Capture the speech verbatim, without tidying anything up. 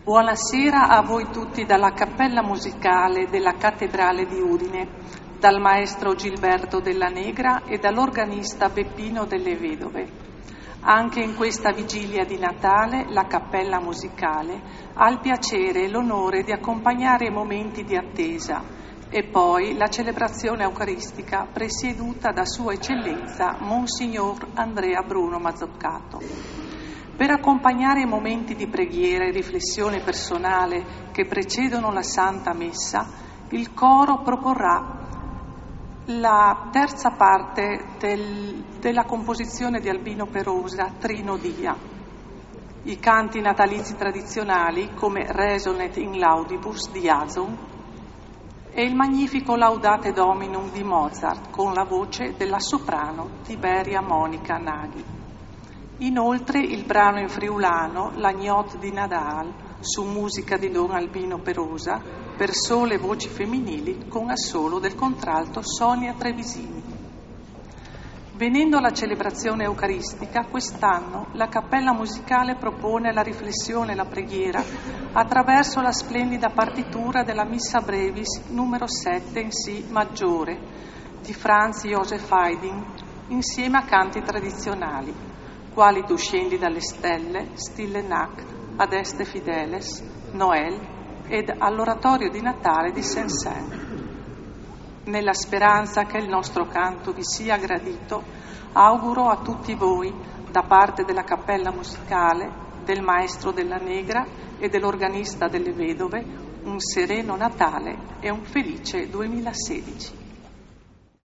Buonasera a voi tutti dalla Cappella Musicale della Cattedrale di Udine, dal maestro Gilberto Della Negra e dall'organista Beppino Delle Vedove. Anche in questa vigilia di Natale la Cappella Musicale ha il piacere e l'onore di accompagnare i momenti di attesa e poi la celebrazione eucaristica presieduta da Sua Eccellenza Monsignor Andrea Bruno Mazzoccato. Per accompagnare i momenti di preghiera e riflessione personale che precedono la Santa Messa, il coro proporrà la terza parte del, della composizione di Albino Perosa, Trino Dia. I canti natalizi tradizionali come Resonet in Laudibus di Jason e il magnifico Laudate Dominum di Mozart con la voce della soprano Tiberia Monica Naghi. Inoltre il brano in friulano L'Agnot di Nadal su musica di Don Albino Perosa per sole voci femminili con assolo del contralto Sonia Trevisini. Venendo alla celebrazione eucaristica, quest'anno la Cappella Musicale propone la riflessione e la preghiera attraverso la splendida partitura della Missa Brevis numero sette in Si maggiore di Franz Joseph Haydn insieme a canti tradizionali quali Tu scendi dalle stelle, Stille Nacht, Ad Este Fideles, Noel ed all'oratorio di Natale di Saint-Saëns. Nella speranza che il nostro canto vi sia gradito, auguro a tutti voi, da parte della Cappella Musicale, del Maestro Della Negra e dell'organista Delle Vedove, un sereno Natale e un felice duemilasedici.